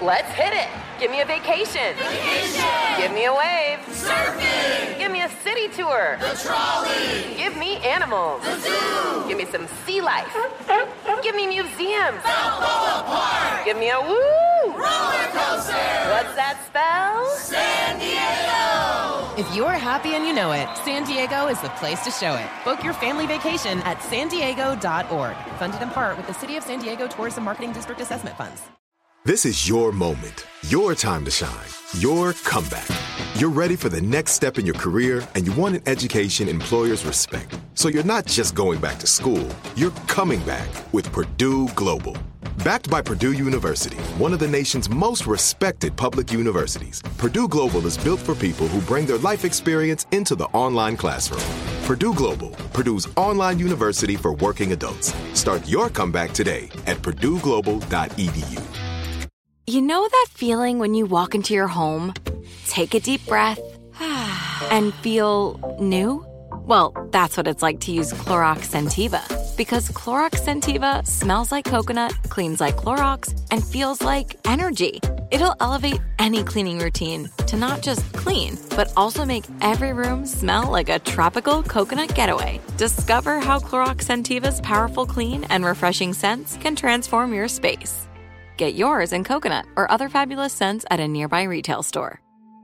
Let's hit it. Give me a vacation. Vacation! Give me a wave. Surfing! Give me a city tour. The trolley! Give me animals. The zoo! Give me some sea life. Give me museums. Balboa Park! Give me a woo! Roller coaster! What's that spell? San Diego! If you're happy and you know it, San Diego is the place to show it. Book your family vacation at sandiego.org. Funded in part with the City of San Diego Tourism Marketing District Assessment Funds. This is your moment, your time to shine, your comeback. You're ready for the next step in your career, and you want an education employers respect. So you're not just going back to school, you're coming back with Purdue Global. Backed by Purdue University, one of the nation's most respected public universities, Purdue Global is built for people who bring their life experience into the online classroom. Purdue Global, Purdue's online university for working adults. Start your comeback today at purdueglobal.edu. You know that feeling when you walk into your home, take a deep breath, and feel new? Well, that's what it's like to use Clorox Scentiva. Because Clorox Scentiva smells like coconut, cleans like Clorox, and feels like energy. It'll elevate any cleaning routine to not just clean, but also make every room smell like a tropical coconut getaway. Discover how Clorox Scentiva's powerful clean and refreshing scents can transform your space. Get yours in coconut or other fabulous scents at a nearby retail store.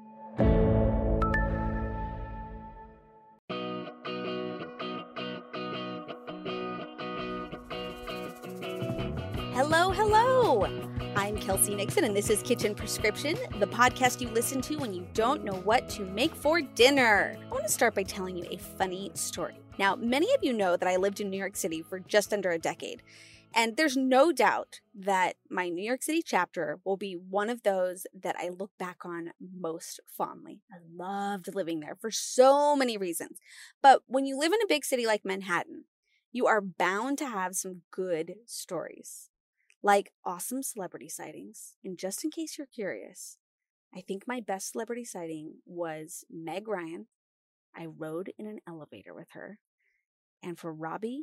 Hello, hello. I'm Kelsey Nixon, and this is Kitchen Prescription, the podcast you listen to when you don't know what to make for dinner. I want to start by telling you a funny story. Now, many of you know that I lived in New York City for just under a decade. And there's no doubt that my New York City chapter will be one of those that I look back on most fondly. I loved living there for so many reasons. But when you live in a big city like Manhattan, you are bound to have some good stories, like awesome celebrity sightings. And just in case you're curious, I think my best celebrity sighting was Meg Ryan. I rode in an elevator with her. And for Robbie,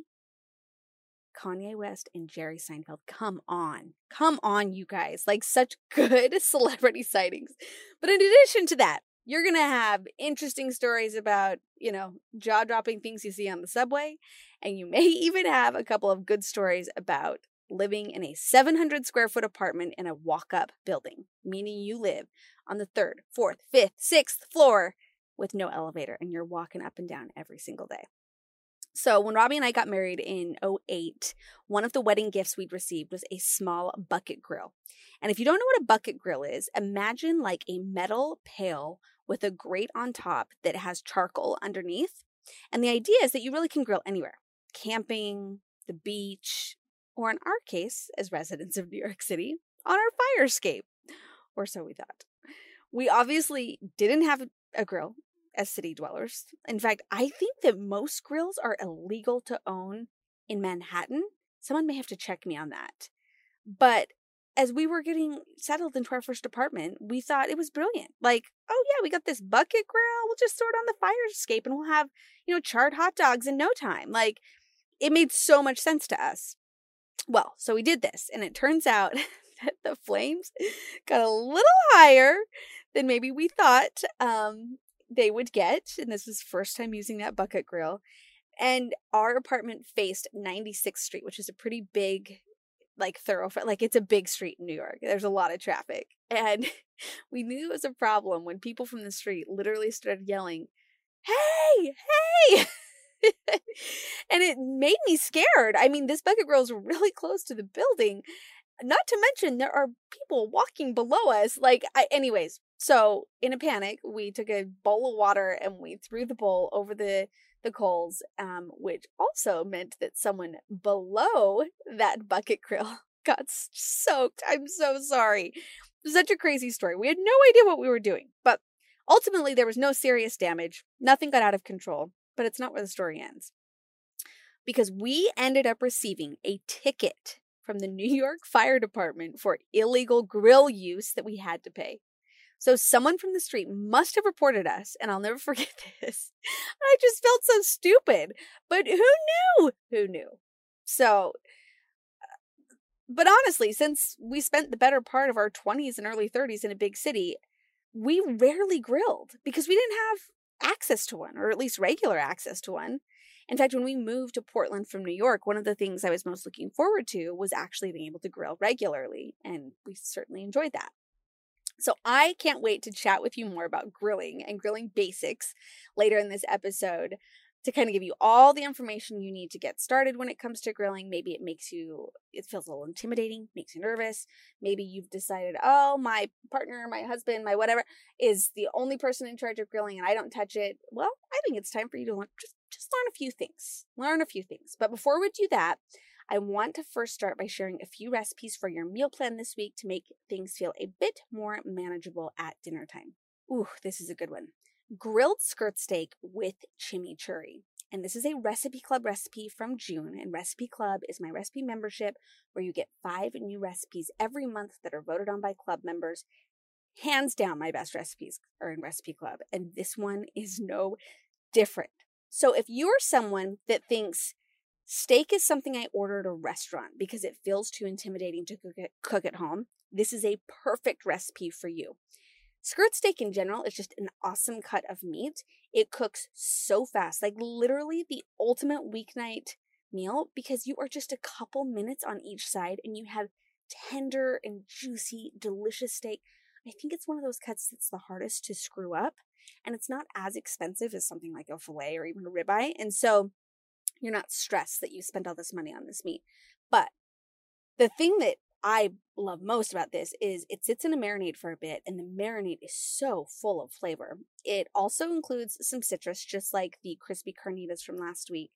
Kanye West, and Jerry Seinfeld. Come on, you guys. Like, such good celebrity sightings. But in addition to that, you're going to have interesting stories about, jaw-dropping things you see on the subway. And you may even have a couple of good stories about living in a 700 square foot apartment in a walk-up building, meaning you live on the 3rd, 4th, 5th, 6th floor with no elevator, and you're walking up and down every single day. So when Robbie and I got married in 2008, one of the wedding gifts we'd received was a small bucket grill. And if you don't know what a bucket grill is, imagine like a metal pail with a grate on top that has charcoal underneath. And the idea is that you really can grill anywhere. Camping, the beach, or in our case, as residents of New York City, on our fire escape. Or so we thought. We obviously didn't have a grill as city dwellers. In fact, I think that most grills are illegal to own in Manhattan. Someone may have to check me on that. But as we were getting settled into our first apartment, we thought it was brilliant. Like, oh yeah, we got this bucket grill. We'll just throw it on the fire escape and we'll have, charred hot dogs in no time. Like, it made so much sense to us. Well, so we did this, and it turns out that the flames got a little higher than maybe we thought they would get. And this was first time using that bucket grill. And our apartment faced 96th Street, which is a pretty big, thoroughfare. It's a big street in New York. There's a lot of traffic. And we knew it was a problem when people from the street literally started yelling, "Hey, hey!" And it made me scared. I mean, this bucket grill is really close to the building. Not to mention, there are people walking below us. Anyways, so in a panic, we took a bowl of water and we threw the bowl over the coals, which also meant that someone below that bucket grill got soaked. I'm so sorry. Such a crazy story. We had no idea what we were doing, but ultimately there was no serious damage. Nothing got out of control, but it's not where the story ends. Because we ended up receiving a ticket from the New York Fire Department for illegal grill use that we had to pay. So someone from the street must have reported us, and I'll never forget this. I just felt so stupid. But who knew? Who knew? So But honestly, since we spent the better part of our 20s and early 30s in a big city, we rarely grilled because we didn't have access to one, or at least regular access to one. In fact, when we moved to Portland from New York, one of the things I was most looking forward to was actually being able to grill regularly, and we certainly enjoyed that. So I can't wait to chat with you more about grilling and grilling basics later in this episode to kind of give you all the information you need to get started when it comes to grilling. Maybe it feels a little intimidating, makes you nervous. Maybe you've decided, oh, my partner, my husband, my whatever is the only person in charge of grilling and I don't touch it. Well, I think it's time for you to just learn a few things. Learn a few things. But before we do that, I want to first start by sharing a few recipes for your meal plan this week to make things feel a bit more manageable at dinner time. Ooh, this is a good one. Grilled skirt steak with chimichurri. And this is a Recipe Club recipe from June. And Recipe Club is my recipe membership where you get 5 new recipes every month that are voted on by club members. Hands down, my best recipes are in Recipe Club. And this one is no different. So if you're someone that thinks steak is something I order at a restaurant because it feels too intimidating to cook at home, this is a perfect recipe for you. Skirt steak in general is just an awesome cut of meat. It cooks so fast, like literally the ultimate weeknight meal because you are just a couple minutes on each side and you have tender and juicy, delicious steak. I think it's one of those cuts that's the hardest to screw up, and it's not as expensive as something like a filet or even a ribeye, and so you're not stressed that you spent all this money on this meat. But the thing that I love most about this is it sits in a marinade for a bit, and the marinade is so full of flavor. It also includes some citrus, just like the crispy carnitas from last week.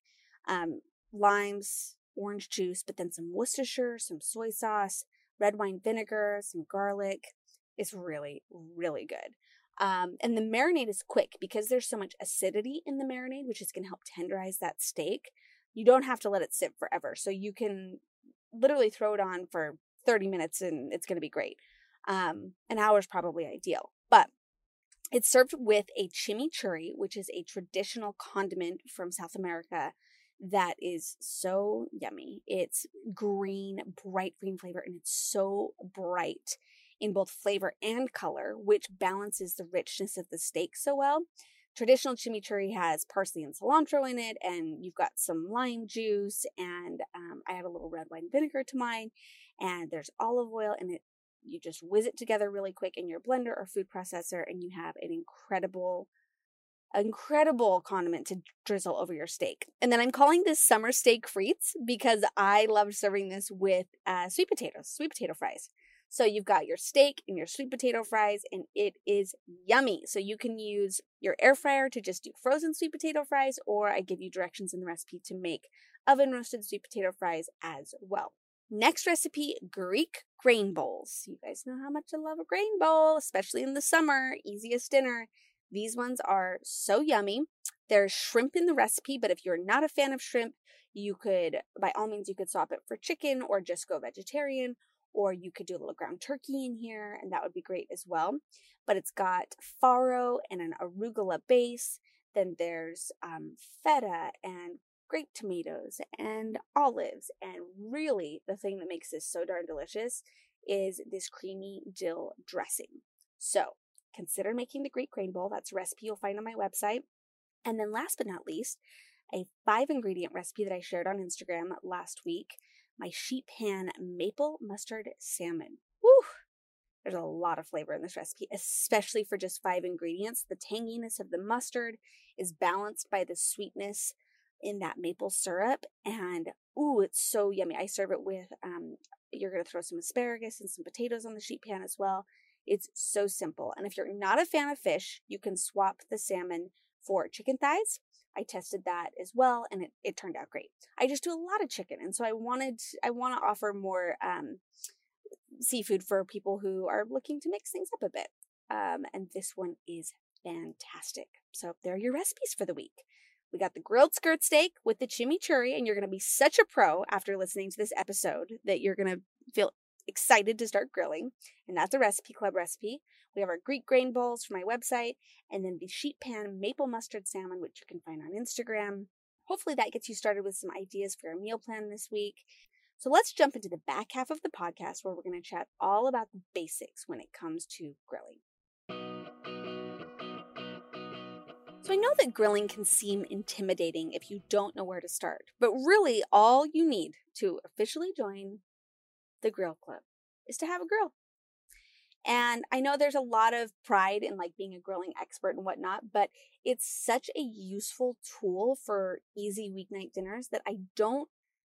Limes, orange juice, but then some Worcestershire, some soy sauce, red wine vinegar, some garlic. It's really, really good. And the marinade is quick because there's so much acidity in the marinade, which is going to help tenderize that steak. You don't have to let it sit forever. So you can literally throw it on for 30 minutes and it's going to be great. An hour is probably ideal, but it's served with a chimichurri, which is a traditional condiment from South America that is so yummy. It's green, bright green flavor, and it's so bright in both flavor and color, which balances the richness of the steak so well. Traditional chimichurri has parsley and cilantro in it, and you've got some lime juice, and I add a little red wine vinegar to mine, and there's olive oil, and you just whiz it together really quick in your blender or food processor, and you have an incredible condiment to drizzle over your steak. And then I'm calling this summer steak frites because I love serving this with sweet potato fries. So you've got your steak and your sweet potato fries, and it is yummy. So you can use your air fryer to just do frozen sweet potato fries, or I give you directions in the recipe to make oven roasted sweet potato fries as well. Next recipe, Greek grain bowls. You guys know how much I love a grain bowl, especially in the summer, easiest dinner. These ones are so yummy. There's shrimp in the recipe, but if you're not a fan of shrimp, you could, by all means, you could swap it for chicken or just go vegetarian. Or you could do a little ground turkey in here, and that would be great as well. But it's got farro and an arugula base. Then there's feta and grape tomatoes and olives. And really, the thing that makes this so darn delicious is this creamy dill dressing. So consider making the Greek grain bowl. That's a recipe you'll find on my website. And then last but not least, a 5-ingredient recipe that I shared on Instagram last week. My sheet pan maple mustard salmon. Woo! There's a lot of flavor in this recipe, especially for just 5 ingredients. The tanginess of the mustard is balanced by the sweetness in that maple syrup. And ooh, it's so yummy. I serve it with, you're going to throw some asparagus and some potatoes on the sheet pan as well. It's so simple. And if you're not a fan of fish, you can swap the salmon for chicken thighs. I tested that as well, and it turned out great. I just do a lot of chicken, and so I want to offer more seafood for people who are looking to mix things up a bit. And this one is fantastic. So there are your recipes for the week. We got the grilled skirt steak with the chimichurri, and you're going to be such a pro after listening to this episode that you're going to feel excited to start grilling. And that's a Recipe Club recipe. We have our Greek grain bowls from my website, and then the sheet pan maple mustard salmon, which you can find on Instagram. Hopefully that gets you started with some ideas for your meal plan this week. So let's jump into the back half of the podcast where we're going to chat all about the basics when it comes to grilling. So I know that grilling can seem intimidating if you don't know where to start, but really all you need to officially join the grill club is to have a grill. And I know there's a lot of pride in like being a grilling expert and whatnot, but it's such a useful tool for easy weeknight dinners that I don't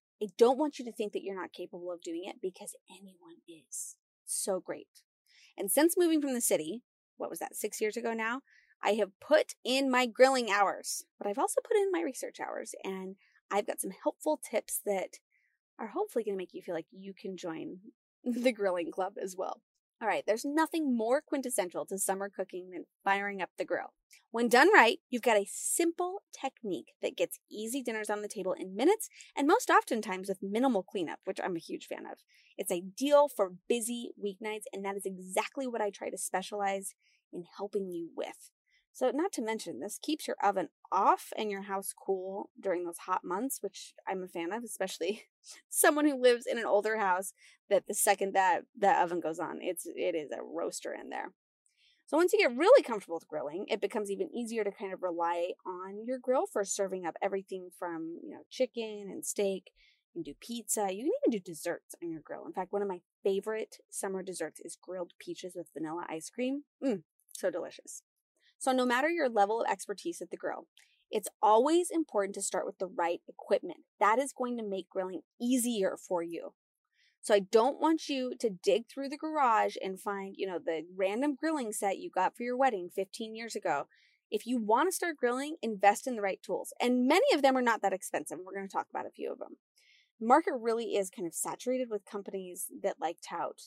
want you to think that you're not capable of doing it, because anyone is. So great. And since moving from the city, what was that, 6 years ago now, I have put in my grilling hours, but I've also put in my research hours, and I've got some helpful tips that are hopefully going to make you feel like you can join the grilling club as well. All right, there's nothing more quintessential to summer cooking than firing up the grill. When done right, you've got a simple technique that gets easy dinners on the table in minutes, and most oftentimes with minimal cleanup, which I'm a huge fan of. It's ideal for busy weeknights, and that is exactly what I try to specialize in helping you with. So not to mention, this keeps your oven off and your house cool during those hot months, which I'm a fan of, especially someone who lives in an older house that the second that the oven goes on, it is a roaster in there. So once you get really comfortable with grilling, it becomes even easier to kind of rely on your grill for serving up everything from, chicken and steak. You can do pizza. You can even do desserts on your grill. In fact, one of my favorite summer desserts is grilled peaches with vanilla ice cream. So delicious. So no matter your level of expertise at the grill, it's always important to start with the right equipment. That is going to make grilling easier for you. So I don't want you to dig through the garage and find, the random grilling set you got for your wedding 15 years ago. If you want to start grilling, invest in the right tools. And many of them are not that expensive. We're going to talk about a few of them. The market really is kind of saturated with companies that like tout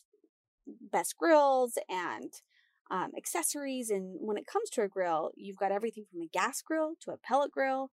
best grills and accessories. And when it comes to a grill, you've got everything from a gas grill to a pellet grill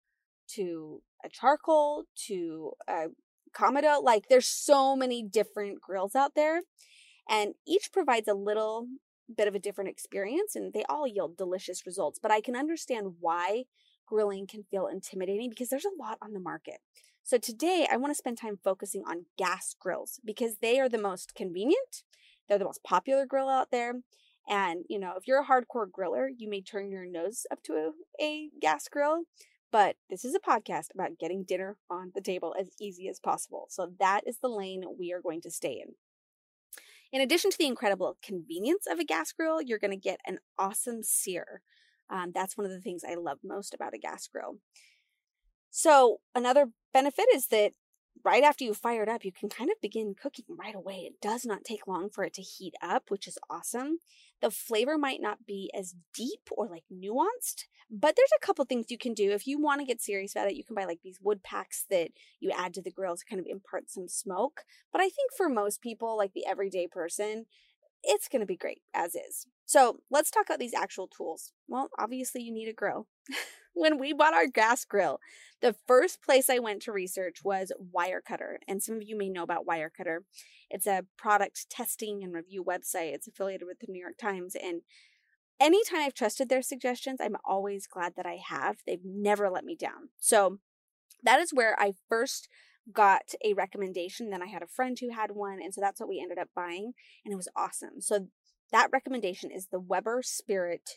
to a charcoal to a Commodore. Like, there's so many different grills out there, and each provides a little bit of a different experience, and they all yield delicious results. But I can understand why grilling can feel intimidating because there's a lot on the market. So today I want to spend time focusing on gas grills because they are the most convenient. They're the most popular grill out there. And, if you're a hardcore griller, you may turn your nose up to a gas grill, but this is a podcast about getting dinner on the table as easy as possible. So that is the lane we are going to stay in. In addition to the incredible convenience of a gas grill, you're going to get an awesome sear. That's one of the things I love most about a gas grill. So another benefit is that right after you fire it up, you can kind of begin cooking right away. It does not take long for it to heat up, which is awesome. The flavor might not be as deep or like nuanced, but there's a couple things you can do. If you want to get serious about it, you can buy like these wood packs that you add to the grill to kind of impart some smoke. But I think for most people, like the everyday person, it's going to be great as is. So let's talk about these actual tools. Well, obviously you need a grill. When we bought our gas grill, the first place I went to research was Wirecutter. And some of you may know about Wirecutter. It's a product testing and review website. It's affiliated with the New York Times. And anytime I've trusted their suggestions, I'm always glad that I have. They've never let me down. So that is where I first got a recommendation. Then I had a friend who had one. And so that's what we ended up buying. And it was awesome. So that recommendation is the Weber Spirit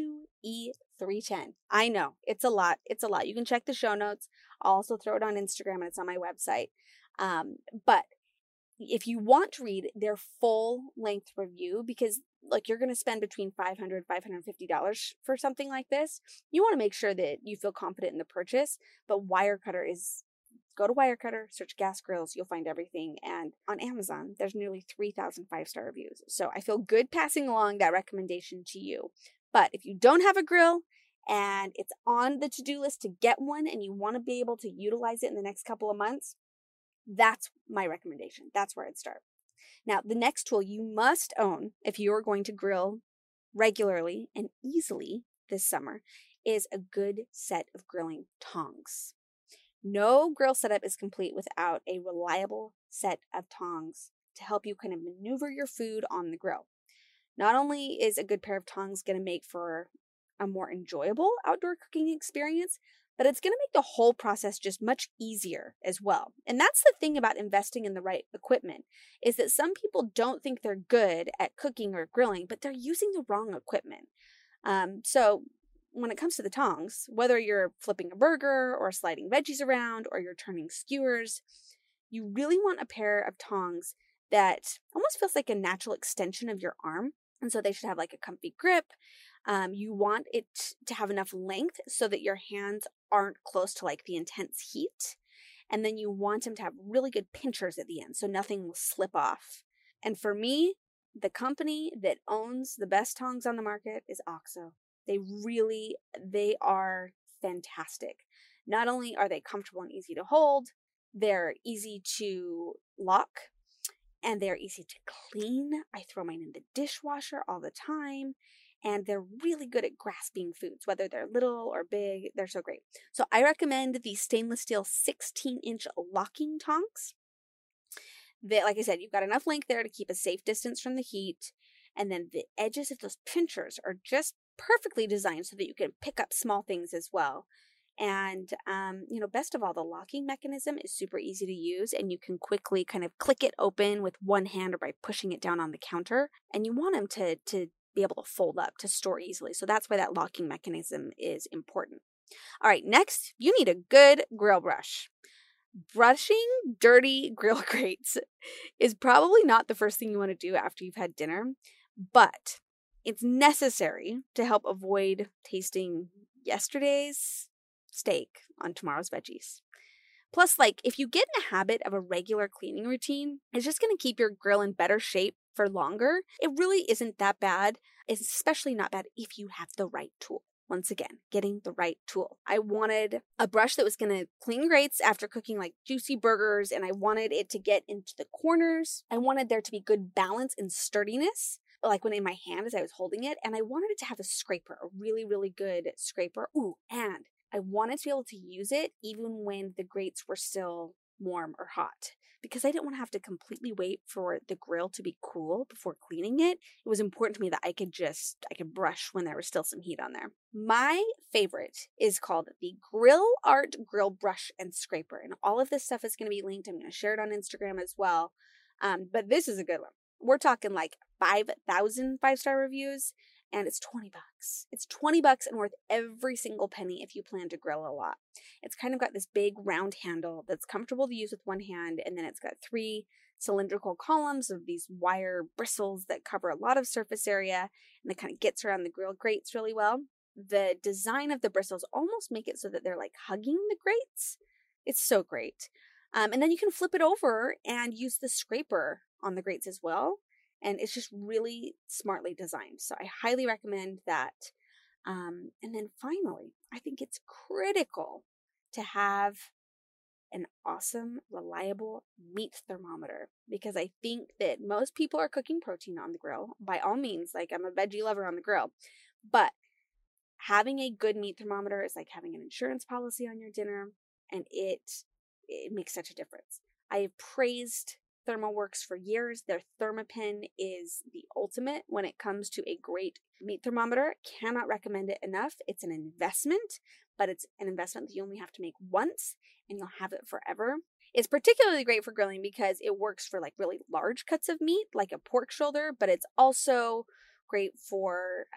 2E310. I know, it's a lot. It's a lot. You can check the show notes. I'll also throw it on Instagram and it's on my website. But if you want to read their full length review, because you're going to spend between $500 and $550 for something like this, you want to make sure that you feel confident in the purchase. But Wirecutter go to Wirecutter, search gas grills, you'll find everything. And on Amazon, there's nearly 3,000 5-star reviews. So I feel good passing along that recommendation to you. But if you don't have a grill and it's on the to-do list to get one and you want to be able to utilize it in the next couple of months, that's my recommendation. That's where I'd start. Now, the next tool you must own if you are going to grill regularly and easily this summer is a good set of grilling tongs. No grill setup is complete without a reliable set of tongs to help you kind of maneuver your food on the grill. Not only is a good pair of tongs going to make for a more enjoyable outdoor cooking experience, but it's going to make the whole process just much easier as well. And that's the thing about investing in the right equipment, is that some people don't think they're good at cooking or grilling, but they're using the wrong equipment. So when it comes to the tongs, whether you're flipping a burger or sliding veggies around or you're turning skewers, you really want a pair of tongs that almost feels like a natural extension of your arm. And so they should have like a comfy grip. You want it to have enough length so that your hands aren't close to like the intense heat. And then you want them to have really good pinchers at the end so nothing will slip off. And for me, the company that owns the best tongs on the market is OXO. They are fantastic. Not only are they comfortable and easy to hold, they're easy to lock, and they're easy to clean. I throw mine in the dishwasher all the time, and they're really good at grasping foods, whether they're little or big. They're so great. So I recommend the stainless steel 16-inch locking tongs. Like I said, you've got enough length there to keep a safe distance from the heat, and then the edges of those pinchers are just perfectly designed so that you can pick up small things as well. And, best of all, the locking mechanism is super easy to use, and you can quickly kind of click it open with one hand or by pushing it down on the counter. And you want them to be able to fold up, to store easily. So that's why that locking mechanism is important. All right, next, you need a good grill brush. Brushing dirty grill grates is probably not the first thing you want to do after you've had dinner, but it's necessary to help avoid tasting yesterday's steak on tomorrow's veggies. Plus, if you get in a habit of a regular cleaning routine, it's just going to keep your grill in better shape for longer. It really isn't that bad. It's especially not bad if you have the right tool. Once again, getting the right tool. I wanted a brush that was going to clean grates after cooking juicy burgers, and I wanted it to get into the corners. I wanted there to be good balance and sturdiness, when in my hand as I was holding it, and I wanted it to have a scraper, a really, really good scraper. Ooh, and I wanted to be able to use it even when the grates were still warm or hot, because I didn't want to have to completely wait for the grill to be cool before cleaning it. It was important to me that I could brush when there was still some heat on there. My favorite is called the Grill Art Grill Brush and Scraper, and all of this stuff is going to be linked. I'm going to share it on Instagram as well. But this is a good one. We're talking 5,000 5-star reviews, and it's $20. It's $20 and worth every single penny if you plan to grill a lot. It's kind of got this big round handle that's comfortable to use with one hand, and then it's got 3 cylindrical columns of these wire bristles that cover a lot of surface area, and it kind of gets around the grill grates really well. The design of the bristles almost make it so that they're hugging the grates. It's so great. And then you can flip it over and use the scraper on the grates as well. And it's just really smartly designed. So I highly recommend that. And then finally, I think it's critical to have an awesome, reliable meat thermometer, because I think that most people are cooking protein on the grill. By all means, I'm a veggie lover on the grill, but having a good meat thermometer is like having an insurance policy on your dinner, and it makes such a difference. I have praised ThermoWorks for years. Their ThermaPen is the ultimate when it comes to a great meat thermometer. Cannot recommend it enough. It's an investment, but it's an investment that you only have to make once, and you'll have it forever. It's particularly great for grilling because it works for really large cuts of meat, like a pork shoulder, but it's also great for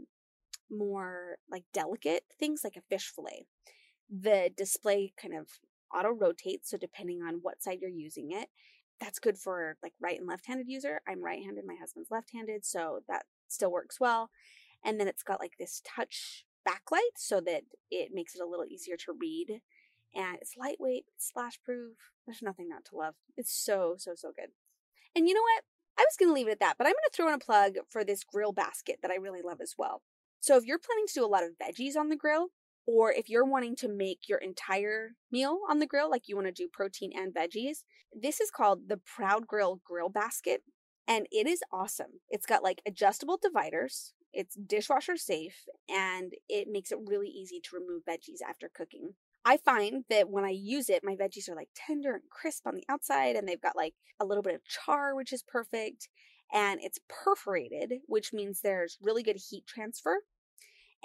more delicate things like a fish fillet. The display kind of auto rotates, so depending on what side you're using it, that's good for right and left-handed user. I'm right-handed, my husband's left-handed, so that still works well. And then it's got this touch backlight so that it makes it a little easier to read. And it's lightweight, it's splash-proof. There's nothing not to love. It's so, so, so good. And you know what? I was going to leave it at that, but I'm going to throw in a plug for this grill basket that I really love as well. So if you're planning to do a lot of veggies on the grill, or if you're wanting to make your entire meal on the grill, you want to do protein and veggies, this is called the Proud Grill Grill Basket, and it is awesome. It's got adjustable dividers, it's dishwasher safe, and it makes it really easy to remove veggies after cooking. I find that when I use it, my veggies are tender and crisp on the outside, and they've got a little bit of char, which is perfect, and it's perforated, which means there's really good heat transfer.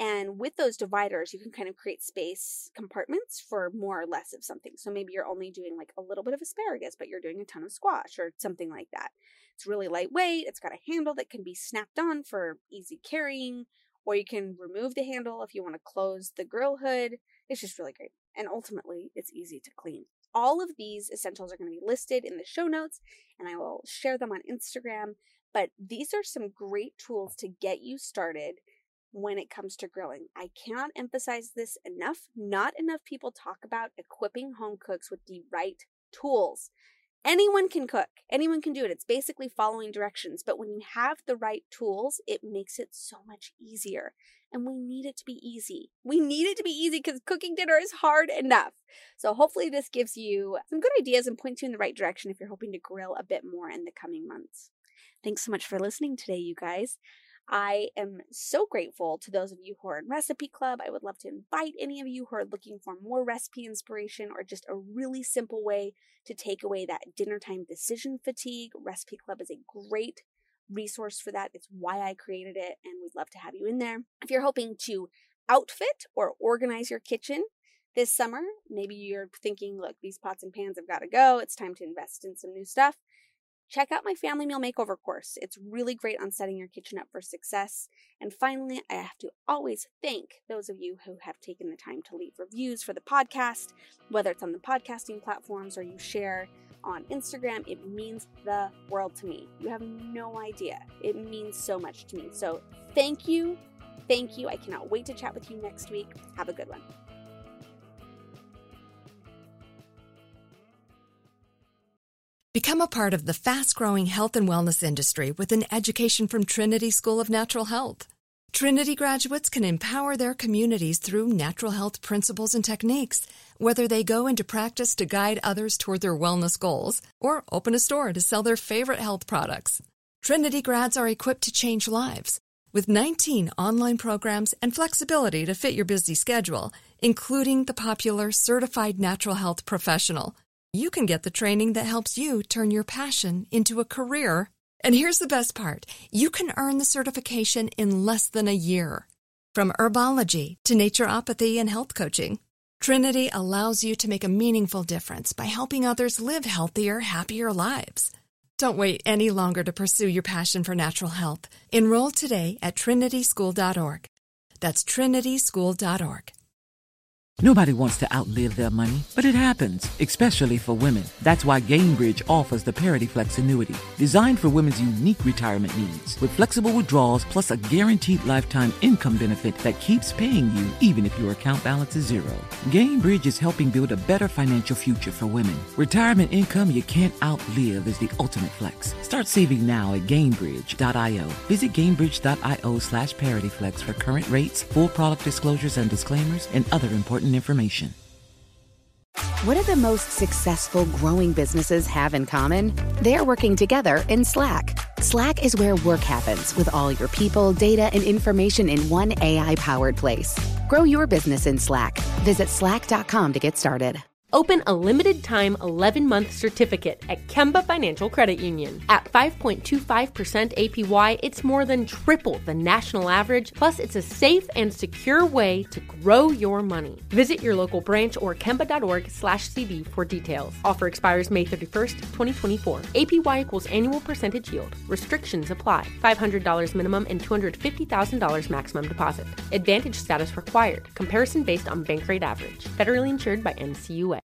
And with those dividers, you can kind of create space compartments for more or less of something. So maybe you're only doing like a little bit of asparagus, but you're doing a ton of squash or something like that. It's really lightweight. It's got a handle that can be snapped on for easy carrying, or you can remove the handle if you want to close the grill hood. It's just really great. And ultimately, it's easy to clean. All of these essentials are going to be listed in the show notes, and I will share them on Instagram. But these are some great tools to get you started when it comes to grilling. I cannot emphasize this enough. Not enough people talk about equipping home cooks with the right tools. Anyone can cook. Anyone can do it. It's basically following directions. But when you have the right tools, it makes it so much easier. And we need it to be easy. We need it to be easy because cooking dinner is hard enough. So hopefully this gives you some good ideas and points you in the right direction if you're hoping to grill a bit more in the coming months. Thanks so much for listening today, you guys. I am so grateful to those of you who are in Recipe Club. I would love to invite any of you who are looking for more recipe inspiration or just a really simple way to take away that dinner time decision fatigue. Recipe Club is a great resource for that. It's why I created it, and we'd love to have you in there. If you're hoping to outfit or organize your kitchen this summer, maybe you're thinking, look, these pots and pans have got to go. It's time to invest in some new stuff. Check out my family meal makeover course. It's really great on setting your kitchen up for success. And finally, I have to always thank those of you who have taken the time to leave reviews for the podcast, whether it's on the podcasting platforms or you share on Instagram. It means the world to me. You have no idea. It means so much to me. So thank you. Thank you. I cannot wait to chat with you next week. Have a good one. Become a part of the fast-growing health and wellness industry with an education from Trinity School of Natural Health. Trinity graduates can empower their communities through natural health principles and techniques, whether they go into practice to guide others toward their wellness goals or open a store to sell their favorite health products. Trinity grads are equipped to change lives with 19 online programs and flexibility to fit your busy schedule, including the popular Certified Natural Health Professional. You can get the training that helps you turn your passion into a career. And here's the best part. You can earn the certification in less than a year. From herbology to naturopathy and health coaching, Trinity allows you to make a meaningful difference by helping others live healthier, happier lives. Don't wait any longer to pursue your passion for natural health. Enroll today at trinityschool.org. That's trinityschool.org. Nobody wants to outlive their money, but it happens, especially for women. That's why Gainbridge offers the Parity Flex annuity, designed for women's unique retirement needs, with flexible withdrawals plus a guaranteed lifetime income benefit that keeps paying you even if your account balance is zero. Gainbridge is helping build a better financial future for women. Retirement income you can't outlive is the ultimate flex. Start saving now at Gainbridge.io. Visit Gainbridge.io/ParityFlex for current rates, full product disclosures and disclaimers, and other important information. What do the most successful growing businesses have in common? They're working together in Slack. Slack is where work happens with all your people, data, and information in one AI-powered place. Grow your business in Slack. Visit slack.com to get started. Open a limited-time 11-month certificate at Kemba Financial Credit Union. At 5.25% APY, it's more than triple the national average, plus it's a safe and secure way to grow your money. Visit your local branch or kemba.org/cb for details. Offer expires May 31st, 2024. APY equals annual percentage yield. Restrictions apply. $500 minimum and $250,000 maximum deposit. Advantage status required. Comparison based on bank rate average. Federally insured by NCUA.